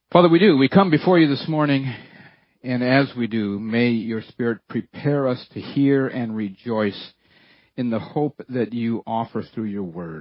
Father, we do. We come before you this morning, and as we do, may your Spirit prepare us to hear and rejoice in the hope that you offer through your word.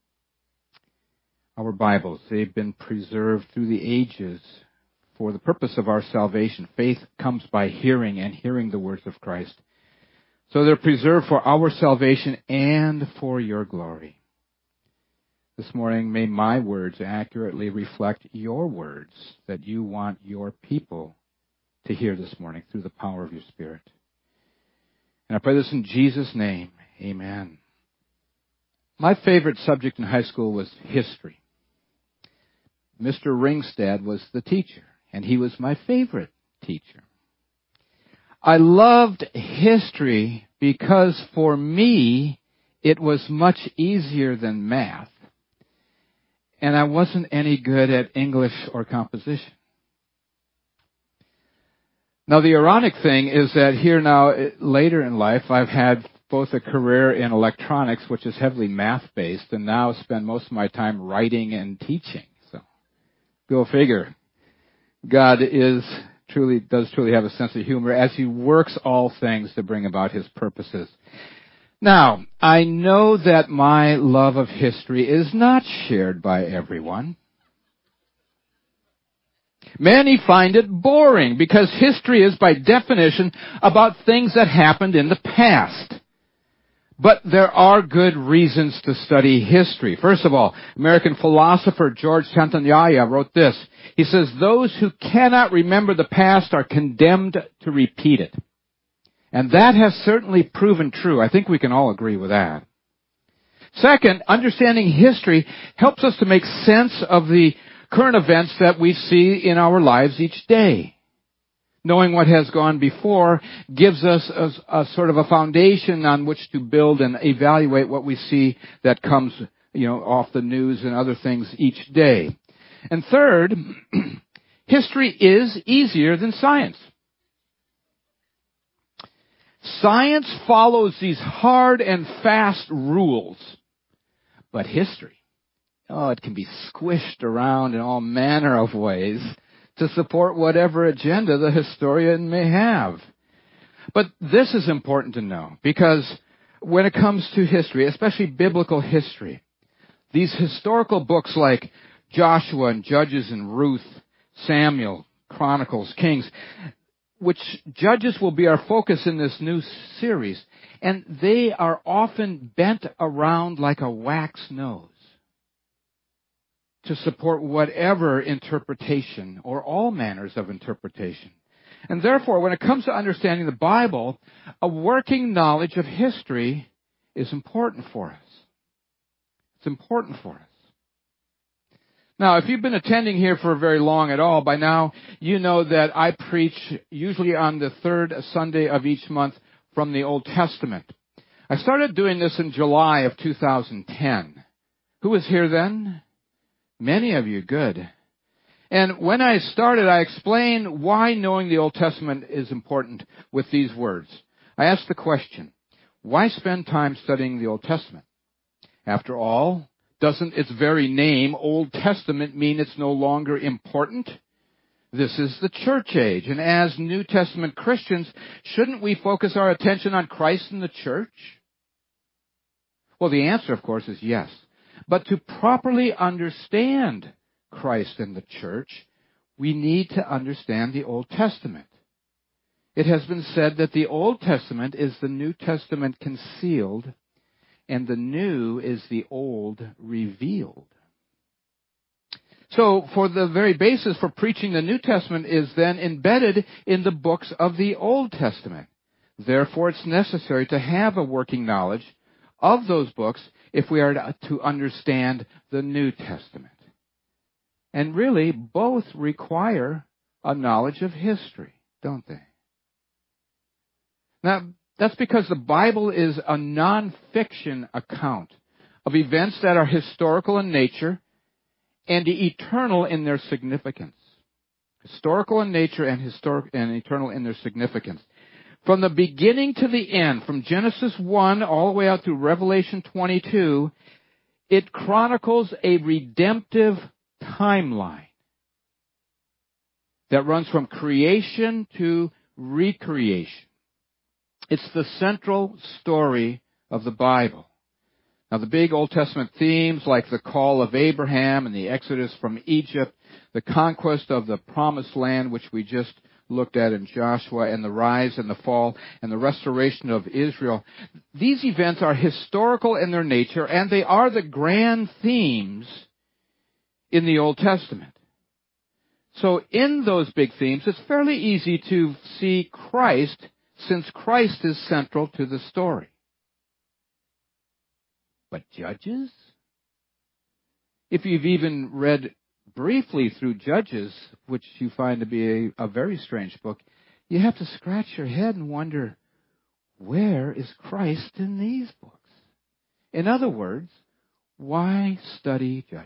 Our Bibles, they've been preserved through the ages for the purpose of our salvation. Faith comes by hearing, and hearing the words of Christ. So they're preserved for our salvation and for your glory. This morning, may my words accurately reflect your words that you want your people to hear this morning through the power of your Spirit. And I pray this in Jesus' name. Amen. My favorite subject in high school was history. Mr. Ringstad was the teacher, and he was my favorite teacher. I loved history because for me, it was much easier than math. And I wasn't any good at English or composition. Now, the ironic thing is that here now, later in life, I've had both a career in electronics, which is heavily math-based, and now spend most of my time writing and teaching. So, go figure. God does truly have a sense of humor as He works all things to bring about His purposes. Now, I know that my love of history is not shared by everyone. Many find it boring because history is by definition about things that happened in the past. But there are good reasons to study history. First of all, American philosopher George Santayana wrote this. He says, "Those who cannot remember the past are condemned to repeat it." And that has certainly proven true. I think we can all agree with that. Second, understanding history helps us to make sense of the current events that we see in our lives each day. Knowing what has gone before gives us a sort of a foundation on which to build and evaluate what we see that comes, off the news and other things each day. And third, history is easier than science. Science follows these hard and fast rules. But history, it can be squished around in all manner of ways to support whatever agenda the historian may have. But this is important to know because when it comes to history, especially biblical history, these historical books like Joshua and Judges and Ruth, Samuel, Chronicles, Kings, which Judges will be our focus in this new series, and they are often bent around like a wax nose to support whatever interpretation or all manners of interpretation. And therefore, when it comes to understanding the Bible, a working knowledge of history is important for us. It's important for us. Now, if you've been attending here for very long at all, by now you know that I preach usually on the third Sunday of each month from the Old Testament. I started doing this in July of 2010. Who was here then? Many of you, good. And when I started, I explained why knowing the Old Testament is important with these words. I asked the question, why spend time studying the Old Testament? After all, doesn't its very name, Old Testament, mean it's no longer important? This is the church age, and as New Testament Christians, shouldn't we focus our attention on Christ and the church? Well, the answer, of course, is yes. But to properly understand Christ and the church, we need to understand the Old Testament. It has been said that the Old Testament is the New Testament concealed, and the new is the old revealed. So, for the very basis for preaching the New Testament is then embedded in the books of the Old Testament. Therefore, it's necessary to have a working knowledge of those books if we are to understand the New Testament. And really, both require a knowledge of history, don't they? Now, that's because the Bible is a non-fiction account of events that are historical in nature and eternal in their significance. Historical in nature and eternal in their significance. From the beginning to the end, from Genesis 1 all the way out through Revelation 22, it chronicles a redemptive timeline. that runs from creation to recreation. It's the central story of the Bible. Now, the big Old Testament themes like the call of Abraham and the exodus from Egypt, the conquest of the promised land, which we just looked at in Joshua, and the rise and the fall and the restoration of Israel, these events are historical in their nature, and they are the grand themes in the Old Testament. So in those big themes, it's fairly easy to see Christ, since Christ is central to the story. But Judges? If you've even read briefly through Judges, which you find to be a very strange book, you have to scratch your head and wonder, where is Christ in these books? In other words, why study Judges?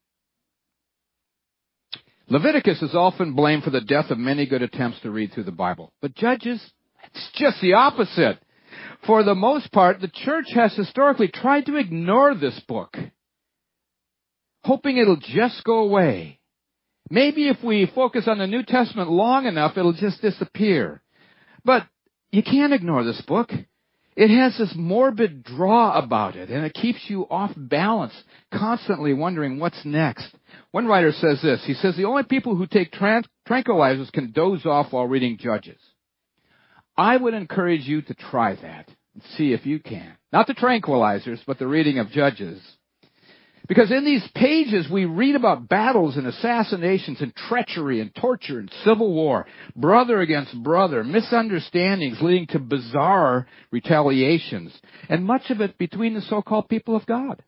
Leviticus is often blamed for the death of many good attempts to read through the Bible. But Judges, it's just the opposite. For the most part, the church has historically tried to ignore this book, hoping it'll just go away. Maybe if we focus on the New Testament long enough, it'll just disappear. But you can't ignore this book. It has this morbid draw about it, and it keeps you off balance, constantly wondering what's next. One writer says this. He says, the only people who take tranquilizers can doze off while reading Judges. I would encourage you to try that and see if you can. Not the tranquilizers, but the reading of Judges. Because in these pages, we read about battles and assassinations and treachery and torture and civil war, brother against brother, misunderstandings leading to bizarre retaliations, and much of it between the so-called people of God.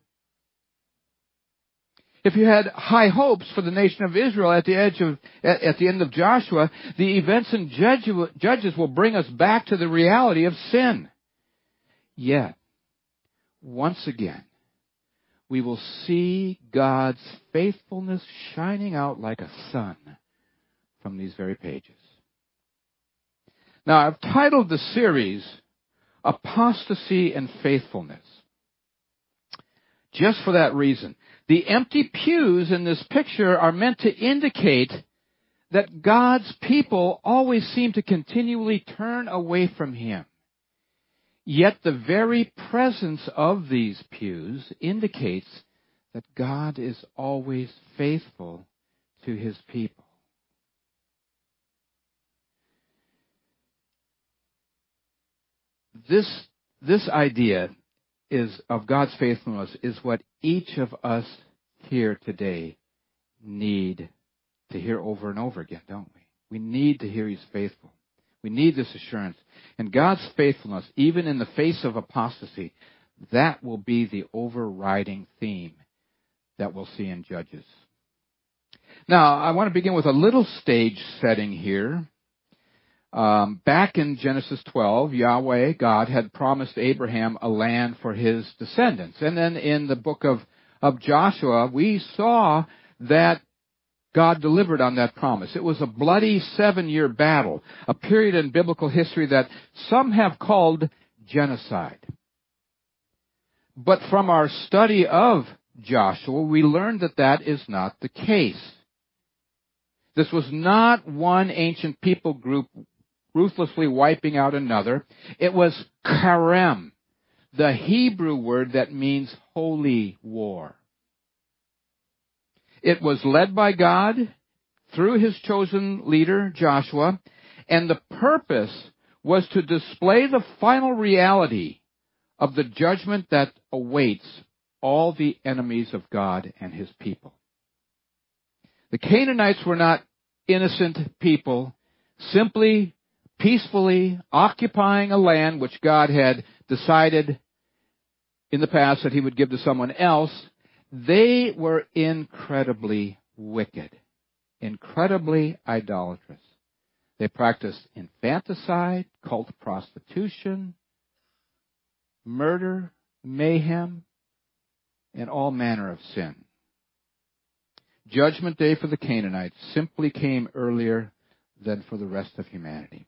If you had high hopes for the nation of Israel at the end of Joshua, the events in Judges will bring us back to the reality of sin. Yet, once again, we will see God's faithfulness shining out like a sun from these very pages. Now, I've titled the series, Apostasy and Faithfulness. Just for that reason. The empty pews in this picture are meant to indicate that God's people always seem to continually turn away from Him. Yet the very presence of these pews indicates that God is always faithful to His people. This idea of God's faithfulness is what each of us here today need to hear over and over again, don't we? We need to hear He's faithful. We need this assurance. And God's faithfulness, even in the face of apostasy, that will be the overriding theme that we'll see in Judges. Now, I want to begin with a little stage setting here. Back in Genesis 12, Yahweh, God, had promised Abraham a land for his descendants. And then in the book of Joshua, we saw that God delivered on that promise. It was a bloody 7-year battle, a period in biblical history that some have called genocide. But from our study of Joshua, we learned that that is not the case. This was not one ancient people group ruthlessly wiping out another. It was karem, the Hebrew word that means holy war. It was led by God through His chosen leader, Joshua, and the purpose was to display the final reality of the judgment that awaits all the enemies of God and His people. The Canaanites were not innocent people, simply peacefully occupying a land which God had decided in the past that He would give to someone else. They were incredibly wicked, incredibly idolatrous. They practiced infanticide, cult prostitution, murder, mayhem, and all manner of sin. Judgment Day for the Canaanites simply came earlier than for the rest of humanity.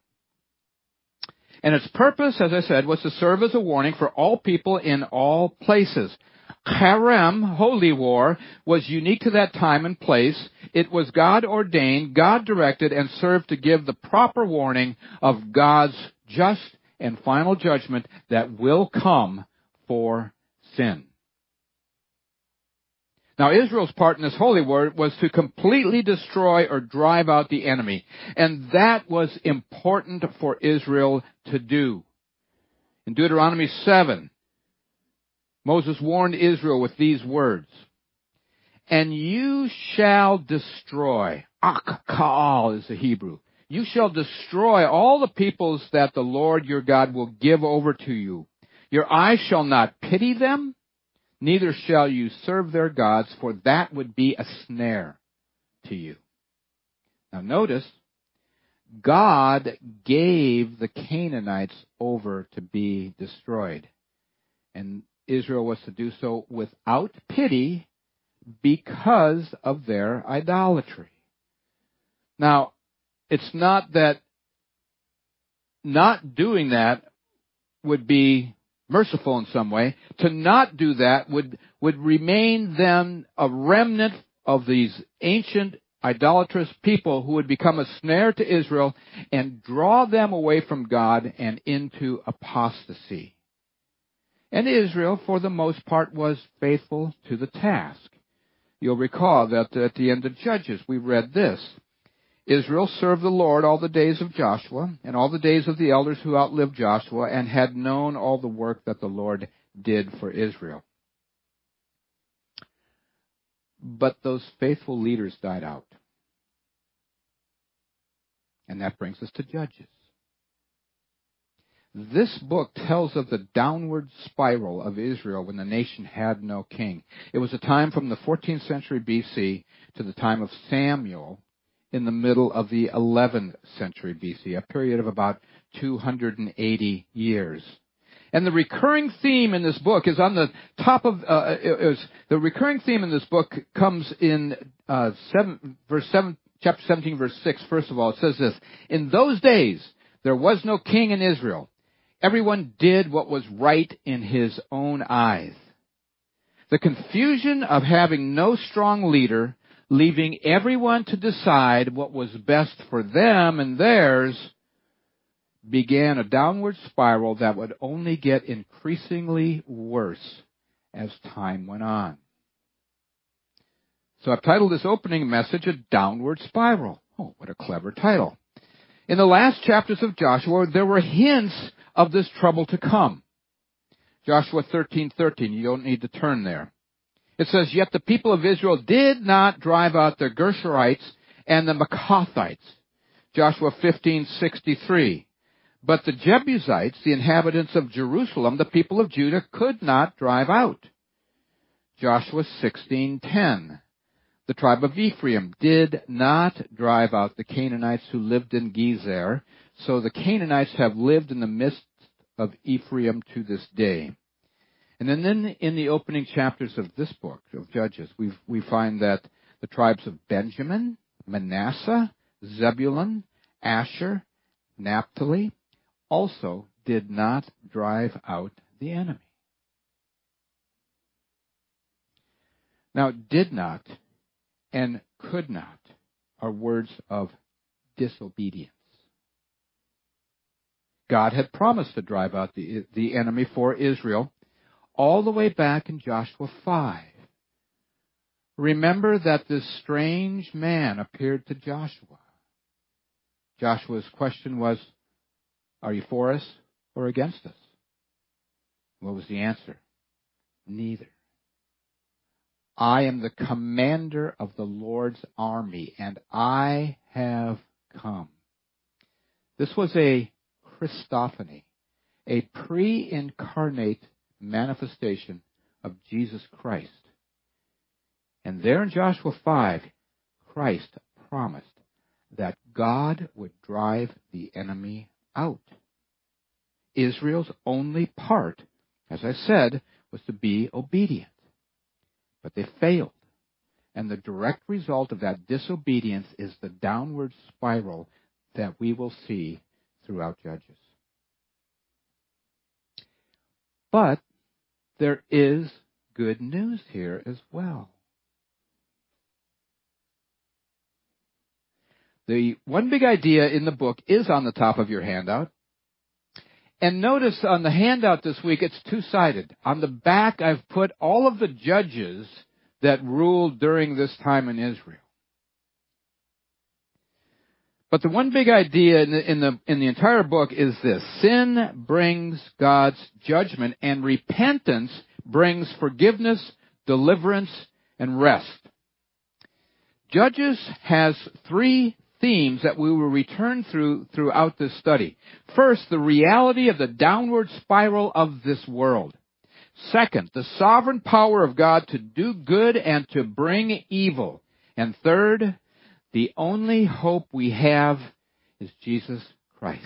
And its purpose, as I said, was to serve as a warning for all people in all places. Harem, holy war, was unique to that time and place. It was God ordained, God directed, and served to give the proper warning of God's just and final judgment that will come for sin. Now, Israel's part in this holy war was to completely destroy or drive out the enemy. And that was important for Israel to do. In Deuteronomy 7, Moses warned Israel with these words, "And you shall destroy," Ak-Ka'al is the Hebrew, "you shall destroy all the peoples that the Lord your God will give over to you. Your eyes shall not pity them, neither shall you serve their gods, for that would be a snare to you." Now notice, God gave the Canaanites over to be destroyed. And Israel was to do so without pity because of their idolatry. Now, it's not that not doing that would be merciful in some way. To not do that would remain then a remnant of these ancient idolatrous people who would become a snare to Israel and draw them away from God and into apostasy. And Israel, for the most part, was faithful to the task. You'll recall that at the end of Judges, we read this. Israel served the Lord all the days of Joshua and all the days of the elders who outlived Joshua and had known all the work that the Lord did for Israel. But those faithful leaders died out. And that brings us to Judges. This book tells of the downward spiral of Israel when the nation had no king. It was a time from the 14th century BC to the time of Samuel in the middle of the 11th century BC, a period of about 280 years. And the recurring theme in this book is on the top of, the recurring theme in this book comes in chapter 17, verse 6. First of all, it says this, "In those days, there was no king in Israel. Everyone did what was right in his own eyes. The confusion of having no strong leader, leaving everyone to decide what was best for them and theirs, began a downward spiral that would only get increasingly worse as time went on." So I've titled this opening message, "A Downward Spiral." Oh, what a clever title. In the last chapters of Joshua, there were hints of this trouble to come. Joshua 13:13, you don't need to turn there. It says, "Yet the people of Israel did not drive out the Gershurites and the Maccathites." Joshua 15:63. "But the Jebusites, the inhabitants of Jerusalem, the people of Judah, could not drive out." Joshua 16:10. "The tribe of Ephraim did not drive out the Canaanites who lived in Gezer, so the Canaanites have lived in the midst of Ephraim to this day." And then in the opening chapters of this book, of Judges, we find that the tribes of Benjamin, Manasseh, Zebulun, Asher, Naphtali also did not drive out the enemy. Now, did not and could not are words of disobedience. God had promised to drive out the enemy for Israel all the way back in Joshua 5. Remember that this strange man appeared to Joshua. Joshua's question was, "Are you for us or against us?" What was the answer? Neither. "I am the commander of the Lord's army, and I have come." This was a Christophany, a pre-incarnate manifestation of Jesus Christ. And there in Joshua 5, Christ promised that God would drive the enemy out. Israel's only part, as I said, was to be obedient. But they failed. And the direct result of that disobedience is the downward spiral that we will see throughout Judges. But there is good news here as well. The one big idea in the book is on the top of your handout. And notice on the handout this week, it's two-sided. On the back, I've put all of the judges that ruled during this time in Israel. But the one big idea in the entire book is this: sin brings God's judgment, and repentance brings forgiveness, deliverance, and rest. Judges has three themes that we will return throughout this study. First, the reality of the downward spiral of this world. Second, the sovereign power of God to do good and to bring evil. And third, the only hope we have is Jesus Christ.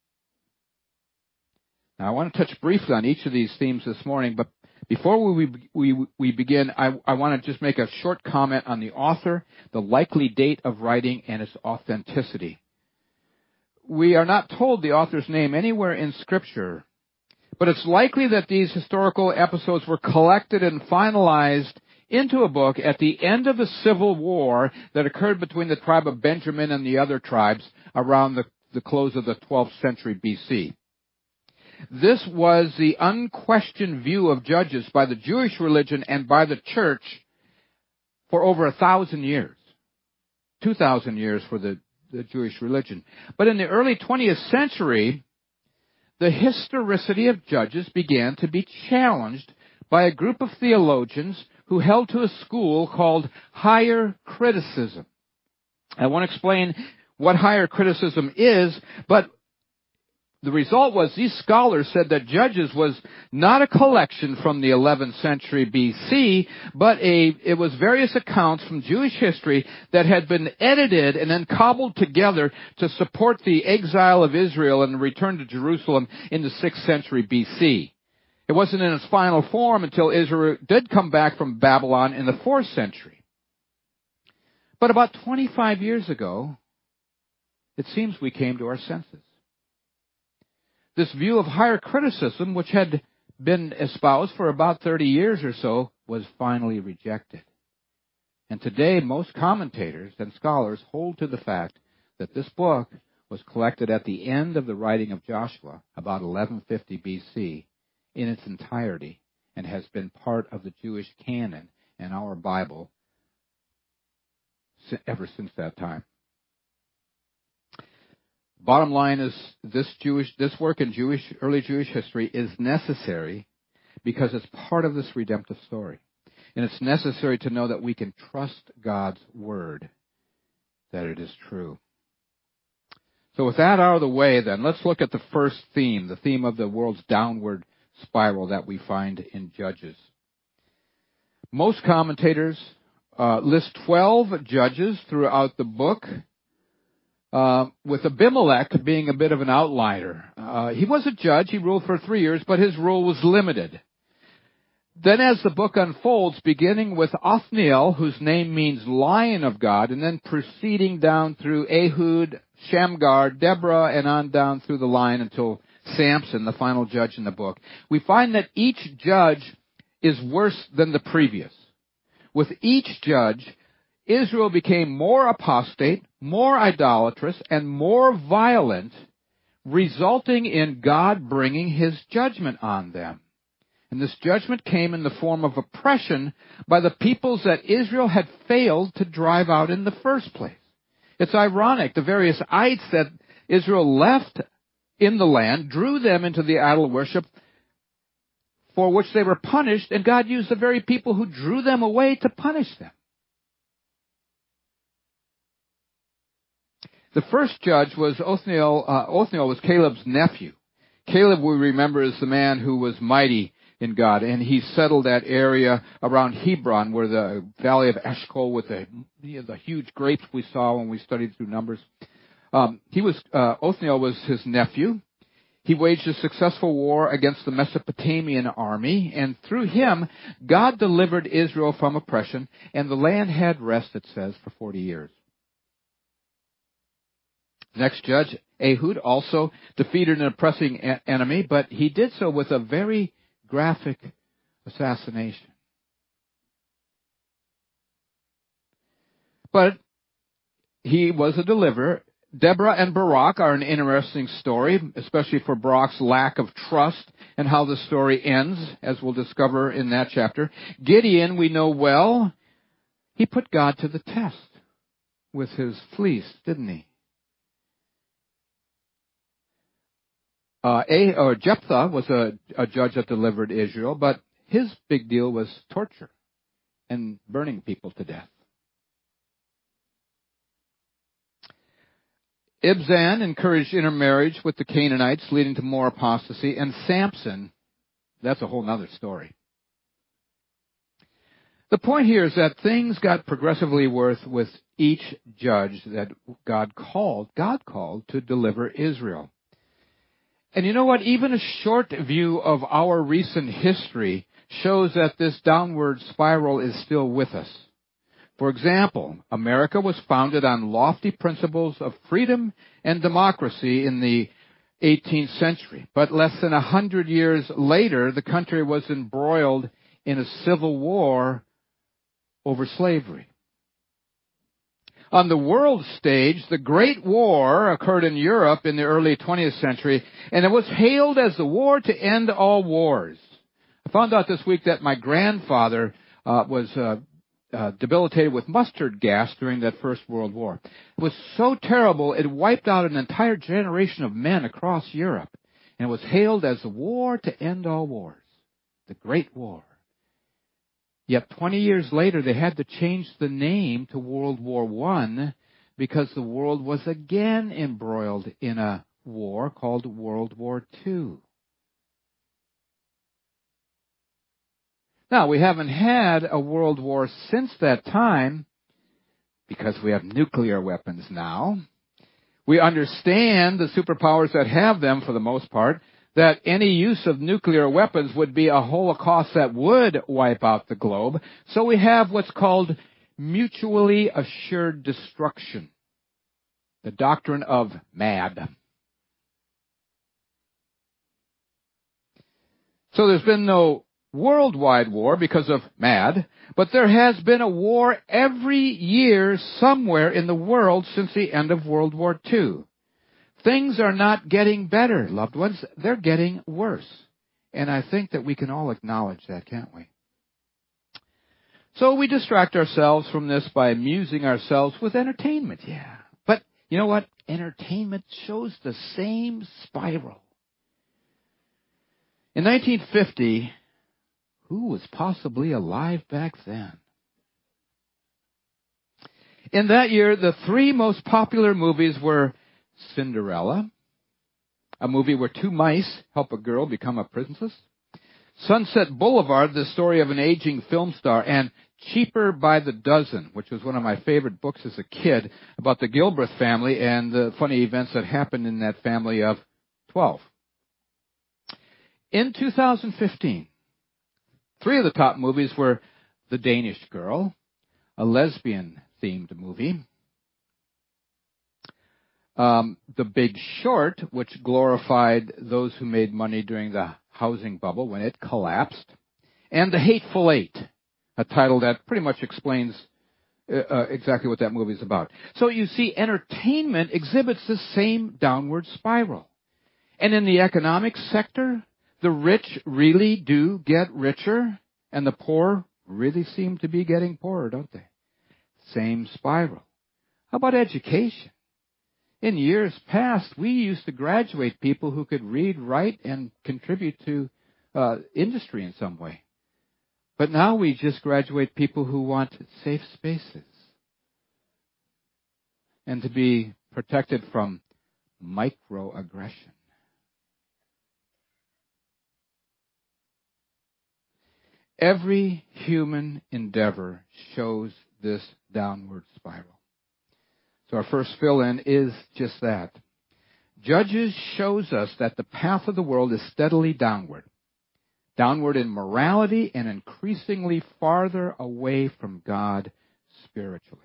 Now, I want to touch briefly on each of these themes this morning, but before we begin, I want to just make a short comment on the author, the likely date of writing, and its authenticity. We are not told the author's name anywhere in Scripture, but it's likely that these historical episodes were collected and finalized into a book at the end of the civil war that occurred between the tribe of Benjamin and the other tribes around the close of the 12th century BC. This was the unquestioned view of Judges by the Jewish religion and by the church for over 1,000 years. 2,000 years for the Jewish religion. But in the early 20th century, the historicity of Judges began to be challenged by a group of theologians who held to a school called higher criticism. I won't explain what higher criticism is, but the result was these scholars said that Judges was not a collection from the 11th century BC, but it was various accounts from Jewish history that had been edited and then cobbled together to support the exile of Israel and the return to Jerusalem in the 6th century BC. It wasn't in its final form until Israel did come back from Babylon in the 4th century. But about 25 years ago, it seems we came to our senses. This view of higher criticism, which had been espoused for about 30 years or so, was finally rejected. And today, most commentators and scholars hold to the fact that this book was collected at the end of the writing of Joshua, about 1150 BC, in its entirety, and has been part of the Jewish canon and our Bible ever since that time. Bottom line is this work in early Jewish history is necessary because it's part of this redemptive story. And it's necessary to know that we can trust God's word, that it is true. So with that out of the way then, let's look at the first theme, the theme of the world's downward spiral that we find in Judges. Most commentators list 12 judges throughout the book, with Abimelech being a bit of an outlier. He was a judge. He ruled for 3 years, but his rule was limited. Then as the book unfolds, beginning with Othniel, whose name means Lion of God, and then proceeding down through Ehud, Shamgar, Deborah, and on down through the line until Samson, the final judge in the book, we find that each judge is worse than the previous. With each judge, Israel became more apostate, more idolatrous, and more violent, resulting in God bringing His judgment on them. And this judgment came in the form of oppression by the peoples that Israel had failed to drive out in the first place. It's ironic, the various ites that Israel left in the land drew them into the idol worship for which they were punished, and God used the very people who drew them away to punish them. The first judge was Othniel. Othniel was Caleb's nephew. Caleb, we remember, is the man who was mighty in God, and he settled that area around Hebron, where the valley of Eshcol with the huge grapes we saw when we studied through Numbers. Othniel was his nephew. He waged a successful war against the Mesopotamian army, and through him, God delivered Israel from oppression, and the land had rest, it says, for 40 years. Next judge, Ehud, also defeated an oppressing enemy, but he did so with a very graphic assassination. But he was a deliverer. Deborah and Barak are an interesting story, especially for Barak's lack of trust and how the story ends, as we'll discover in that chapter. Gideon, we know well, he put God to the test with his fleece, didn't he? Jephthah was a judge that delivered Israel, but his big deal was torture and burning people to death. Ibzan encouraged intermarriage with the Canaanites, leading to more apostasy. And Samson, that's a whole other story. The point here is that things got progressively worse with each judge that God called to deliver Israel. And you know what? Even a short view of our recent history shows that this downward spiral is still with us. For example, America was founded on lofty principles of freedom and democracy in the 18th century. But less than 100 years later, the country was embroiled in a civil war over slavery. On the world stage, the Great War occurred in Europe in the early 20th century, and it was hailed as the war to end all wars. I found out this week that my grandfather was debilitated with mustard gas during that First World War. It was so terrible, it wiped out an entire generation of men across Europe. And it was hailed as the war to end all wars, the Great War. Yet 20 years later, they had to change the name to World War I because the world was again embroiled in a war called World War II. Now, we haven't had a world war since that time because we have nuclear weapons now. We understand the superpowers that have them, for the most part, that any use of nuclear weapons would be a holocaust that would wipe out the globe. So we have what's called mutually assured destruction, the doctrine of MAD. So there's been no worldwide war because of MAD, but there has been a war every year somewhere in the world since the end of World War II. Things are not getting better, loved ones. They're getting worse. And I think that we can all acknowledge that, can't we? So we distract ourselves from this by amusing ourselves with entertainment, yeah. But you know what? Entertainment shows the same spiral. In 1950, who was possibly alive back then? In that year, the three most popular movies were Cinderella, a movie where two mice help a girl become a princess; Sunset Boulevard, the story of an aging film star; and Cheaper by the Dozen, which was one of my favorite books as a kid about the Gilbreth family and the funny events that happened in that family of 12. In 2015, three of the top movies were The Danish Girl, a lesbian-themed movie; The Big Short, which glorified those who made money during the housing bubble when it collapsed; and The Hateful Eight, a title that pretty much explains exactly what that movie is about. So you see, entertainment exhibits the same downward spiral. And in the economic sector, the rich really do get richer, and the poor really seem to be getting poorer, don't they? Same spiral. How about education? In years past, we used to graduate people who could read, write, and contribute to industry in some way. But now we just graduate people who want safe spaces and to be protected from microaggression. Every human endeavor shows this downward spiral. So our first fill-in is just that. Judges shows us that the path of the world is steadily downward. Downward in morality and increasingly farther away from God spiritually.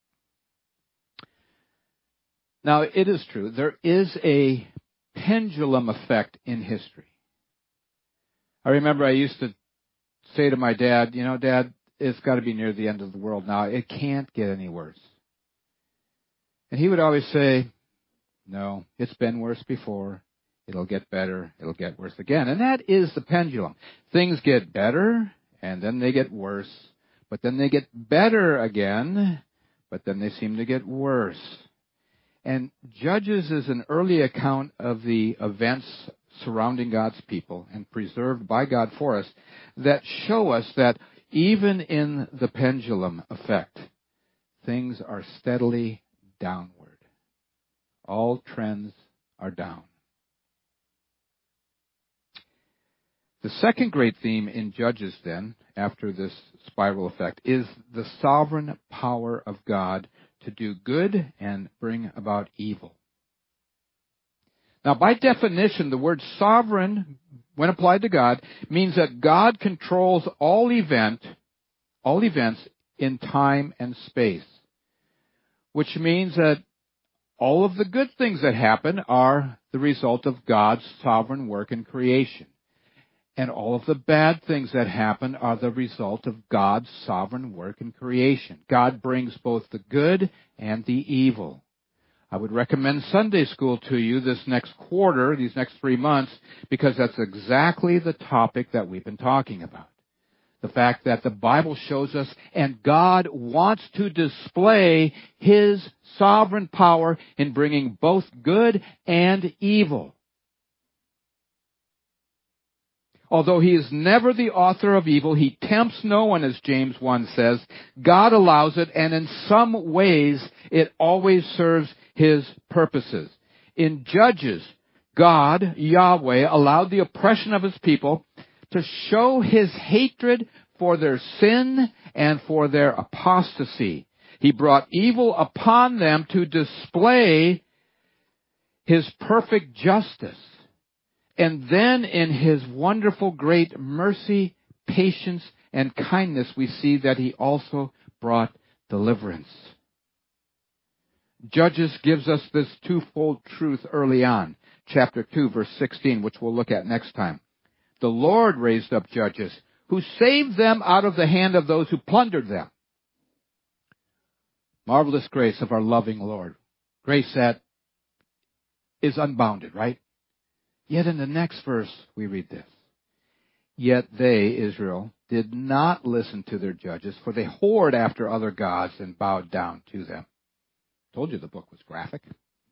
Now, it is true, there is a pendulum effect in history. I remember I used to say to my dad, you know, Dad, it's got to be near the end of the world now. It can't get any worse. And he would always say, no, it's been worse before. It'll get better. It'll get worse again. And that is the pendulum. Things get better, and then they get worse. But then they get better again, but then they seem to get worse. And Judges is an early account of the events surrounding God's people and preserved by God for us that show us that even in the pendulum effect, things are steadily downward. All trends are down. The second great theme in Judges then, after this spiral effect, is the sovereign power of God to do good and bring about evil. Now, by definition, the word sovereign, when applied to God, means that God controls all events in time and space, which means that all of the good things that happen are the result of God's sovereign work in creation. And all of the bad things that happen are the result of God's sovereign work in creation. God brings both the good and the evil. I would recommend Sunday school to you this next quarter, these next 3 months, because that's exactly the topic that we've been talking about. The fact that the Bible shows us, and God wants to display His sovereign power in bringing both good and evil. Although He is never the author of evil, He tempts no one, as James 1 says. God allows it, and in some ways, it always serves His purposes. In Judges, God, Yahweh, allowed the oppression of His people to show His hatred for their sin and for their apostasy. He brought evil upon them to display His perfect justice. And then in His wonderful great mercy, patience, and kindness, we see that He also brought deliverance. Judges gives us this twofold truth early on. Chapter 2, verse 16, which we'll look at next time. The Lord raised up judges who saved them out of the hand of those who plundered them. Marvelous grace of our loving Lord. Grace that is unbounded, right? Yet in the next verse, we read this. Yet they, Israel, did not listen to their judges, for they whored after other gods and bowed down to them. Told you the book was graphic.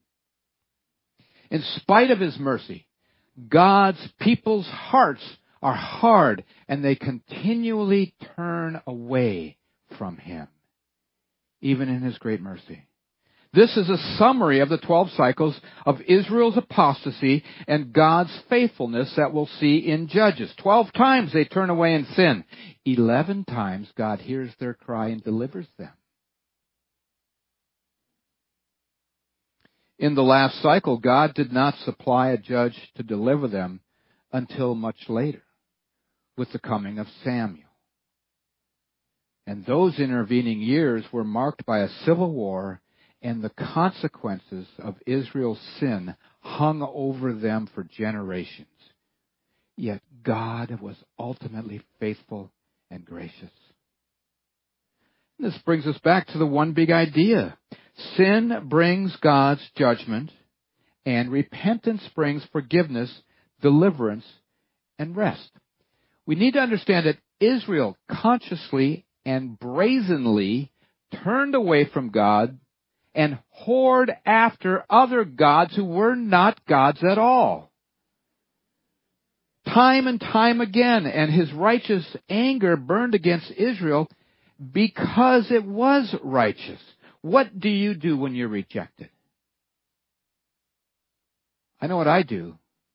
In spite of His mercy, God's people's hearts are hard, and they continually turn away from Him, even in His great mercy. This is a summary of the 12 cycles of Israel's apostasy and God's faithfulness that we'll see in Judges. 12 times they turn away and sin. 11 times God hears their cry and delivers them. In the last cycle, God did not supply a judge to deliver them until much later, with the coming of Samuel. And those intervening years were marked by a civil war, and the consequences of Israel's sin hung over them for generations. Yet God was ultimately faithful and gracious. This brings us back to the one big idea. Sin brings God's judgment, and repentance brings forgiveness, deliverance, and rest. We need to understand that Israel consciously and brazenly turned away from God and whored after other gods who were not gods at all. Time and time again, and His righteous anger burned against Israel because it was righteous. What do you do when you're rejected? I know what I do.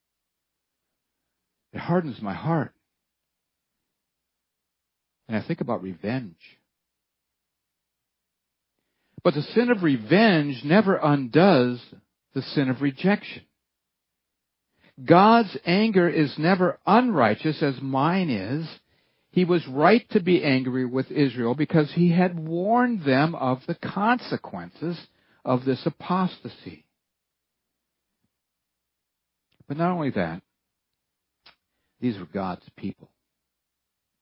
It hardens my heart. And I think about revenge. But the sin of revenge never undoes the sin of rejection. God's anger is never unrighteous as mine is. He was right to be angry with Israel because He had warned them of the consequences of this apostasy. But not only that, these were God's people.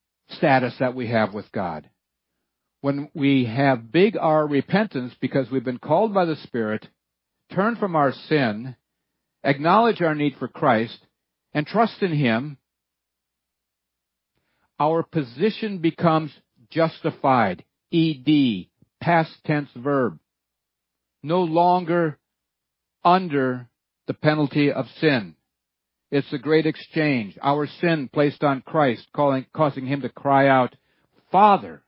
status that we have with God. When we have big R repentance because we've been called by the Spirit, turn from our sin, acknowledge our need for Christ, and trust in Him, our position becomes justified. ED, past tense verb. No longer under the penalty of sin. It's the great exchange. Our sin placed on Christ, causing Him to cry out, Father.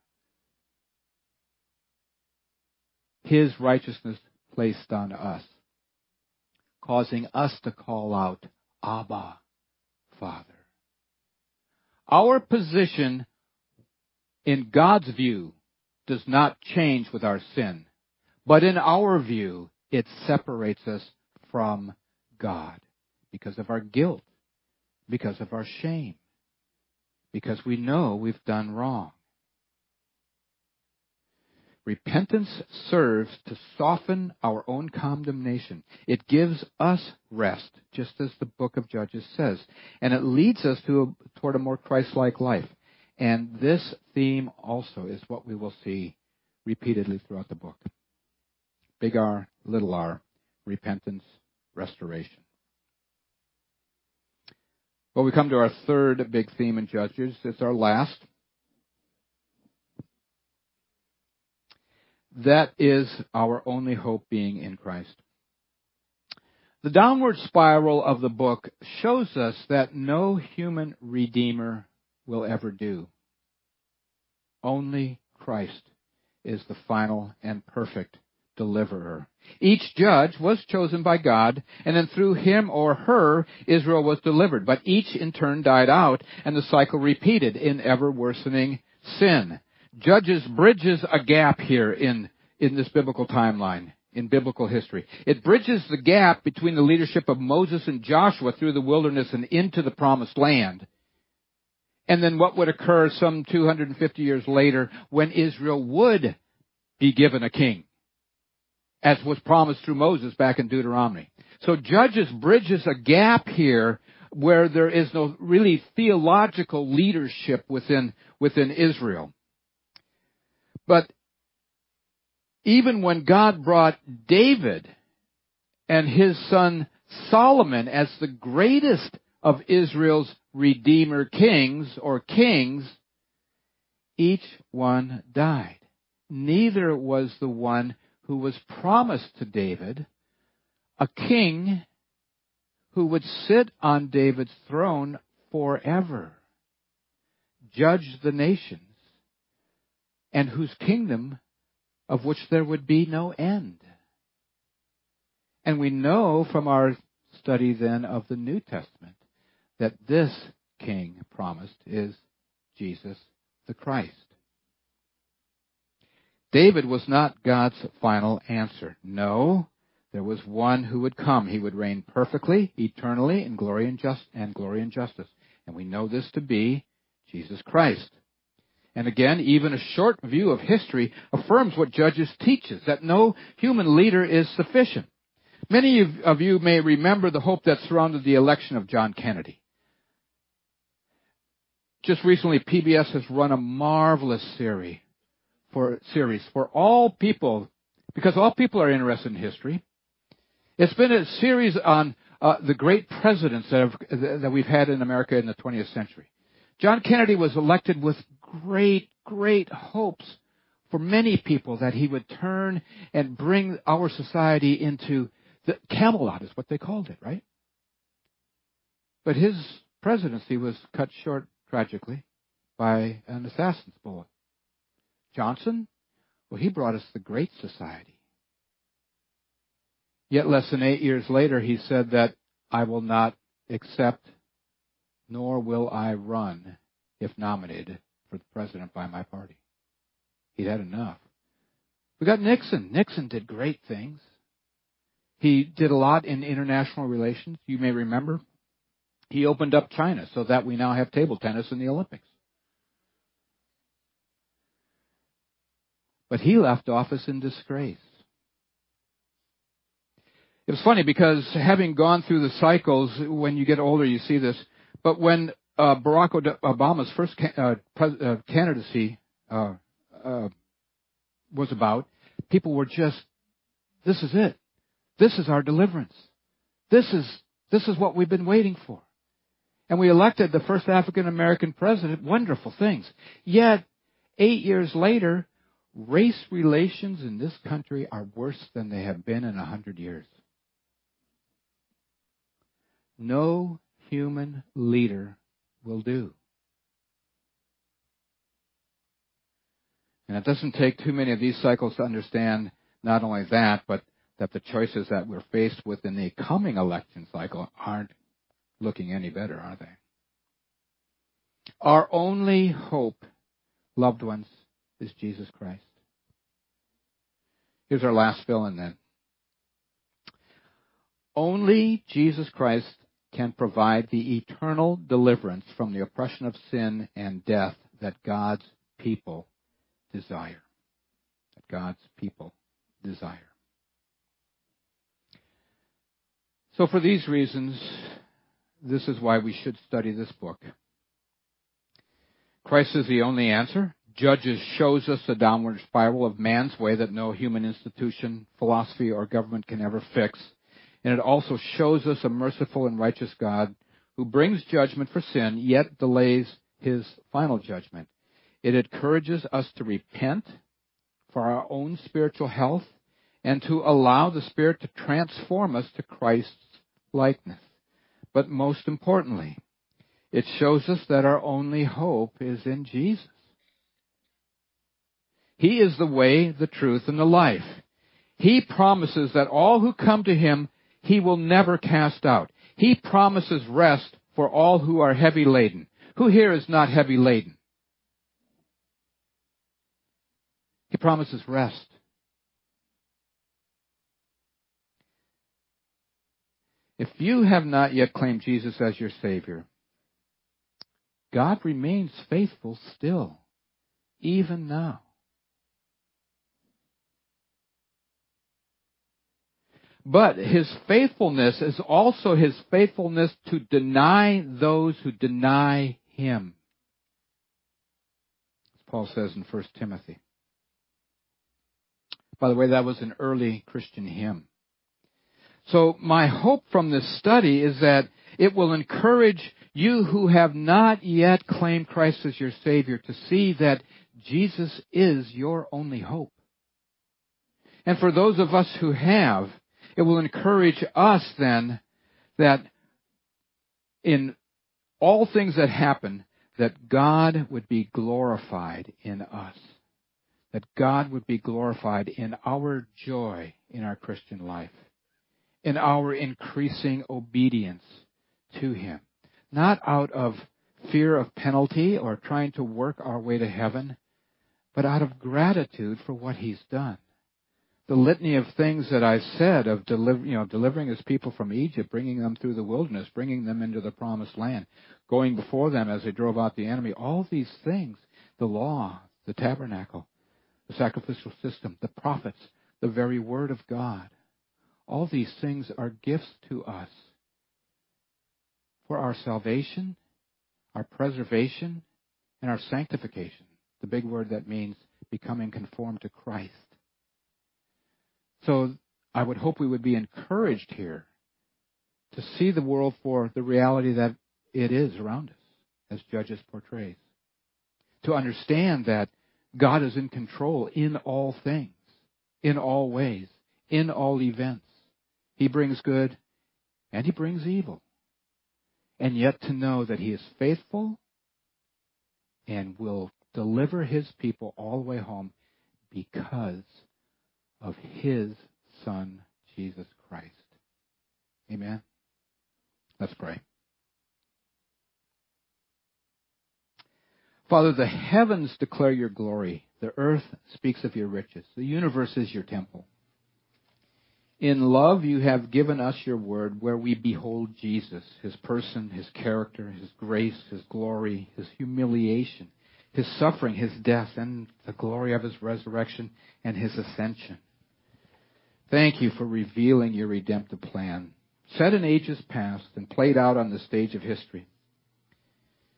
His righteousness placed on us, causing us to call out, Abba, Father. Our position in God's view does not change with our sin, but in our view, it separates us from God because of our guilt, because of our shame, because we know we've done wrong. Repentance serves to soften our own condemnation. It gives us rest, just as the book of Judges says, and it leads us toward a more Christ-like life. And this theme also is what we will see repeatedly throughout the book. Big R, little r, repentance, restoration. Well, we come to our third big theme in Judges. It's our last. That is our only hope being in Christ. The downward spiral of the book shows us that no human redeemer will ever do. Only Christ is the final and perfect deliverer. Each judge was chosen by God, and then through him or her, Israel was delivered. But each in turn died out, and the cycle repeated in ever-worsening sin. Judges bridges a gap here in this biblical timeline, in biblical history. It bridges the gap between the leadership of Moses and Joshua through the wilderness and into the promised land. And then what would occur some 250 years later when Israel would be given a king, as was promised through Moses back in Deuteronomy. So Judges bridges a gap here where there is no really theological leadership within Israel. But even when God brought David and his son Solomon as the greatest of Israel's redeemer kings, each one died. Neither was the one who was promised to David a king who would sit on David's throne forever, judge the nations, and whose kingdom of which there would be no end. And we know from our study then of the New Testament that this king promised is Jesus the Christ. David was not God's final answer. No, there was one who would come. He would reign perfectly, eternally, in glory and justice. And we know this to be Jesus Christ. And again, even a short view of history affirms what Judges teaches, that no human leader is sufficient. Many of you may remember the hope that surrounded the election of John Kennedy. Just recently, PBS has run a marvelous series for all people, because all people are interested in history. It's been a series on the great presidents that we've had in America in the 20th century. John Kennedy was elected with great, great hopes for many people that he would turn and bring our society into the Camelot is what they called it, right? But his presidency was cut short, tragically, by an assassin's bullet. Johnson, well, he brought us the Great Society. Yet less than 8 years later, he said that I will not accept, nor will I run, if nominated for the president by my party. He'd had enough. We got Nixon. Nixon did great things. He did a lot in international relations. You may remember. He opened up China so that we now have table tennis in the Olympics. But he left office in disgrace. It was funny because having gone through the cycles, when you get older you see this, but when Barack Obama's first candidacy was about, people were just, this is it. This is our deliverance. This is what we've been waiting for. And we elected the first African American president. Wonderful things. Yet, 8 years later, race relations in this country are worse than they have been in 100 years. No human leader will do. And it doesn't take too many of these cycles to understand not only that, but that the choices that we're faced with in the coming election cycle aren't looking any better, are they? Our only hope, loved ones, is Jesus Christ. Here's our last fill-in then. Only Jesus Christ can provide the eternal deliverance from the oppression of sin and death that God's people desire. That God's people desire. So for these reasons, this is why we should study this book. Christ is the only answer. Judges shows us the downward spiral of man's way that no human institution, philosophy, or government can ever fix. And it also shows us a merciful and righteous God who brings judgment for sin, yet delays his final judgment. It encourages us to repent for our own spiritual health and to allow the Spirit to transform us to Christ's likeness. But most importantly, it shows us that our only hope is in Jesus. He is the way, the truth, and the life. He promises that all who come to Him, He will never cast out. He promises rest for all who are heavy laden. Who here is not heavy laden? He promises rest. If you have not yet claimed Jesus as your Savior, God remains faithful still, even now. But His faithfulness is also His faithfulness to deny those who deny Him. As Paul says in 1 Timothy. By the way, that was an early Christian hymn. So my hope from this study is that it will encourage you who have not yet claimed Christ as your Savior to see that Jesus is your only hope. And for those of us who have, it will encourage us then that in all things that happen, that God would be glorified in us. That God would be glorified in our joy in our Christian life. In our increasing obedience to Him. Not out of fear of penalty or trying to work our way to heaven, but out of gratitude for what He's done. The litany of things that I said of delivering His people from Egypt, bringing them through the wilderness, bringing them into the promised land, going before them as they drove out the enemy, all these things, the law, the tabernacle, the sacrificial system, the prophets, the very word of God, all these things are gifts to us for our salvation, our preservation, and our sanctification. The big word that means becoming conformed to Christ. So I would hope we would be encouraged here to see the world for the reality that it is around us, as Judges portrays. To understand that God is in control in all things, in all ways, in all events. He brings good and He brings evil. And yet to know that He is faithful and will deliver His people all the way home because of His Son, Jesus Christ. Amen? Let's pray. Father, the heavens declare your glory. The earth speaks of your riches. The universe is your temple. In love, you have given us your word where we behold Jesus, His person, His character, His grace, His glory, His humiliation, His suffering, His death, and the glory of His resurrection and His ascension. Thank you for revealing your redemptive plan, set in ages past and played out on the stage of history.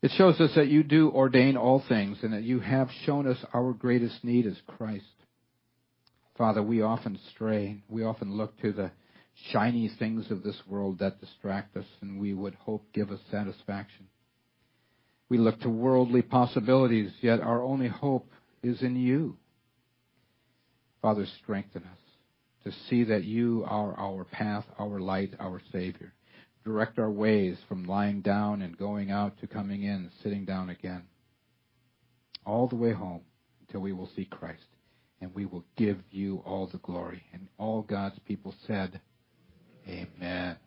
It shows us that you do ordain all things and that you have shown us our greatest need is Christ. Father, we often stray. We often look to the shiny things of this world that distract us and we would hope give us satisfaction. We look to worldly possibilities, yet our only hope is in you. Father, strengthen us to see that you are our path, our light, our Savior. Direct our ways from lying down and going out to coming in, sitting down again. All the way home until we will see Christ. And we will give you all the glory. And all God's people said, Amen.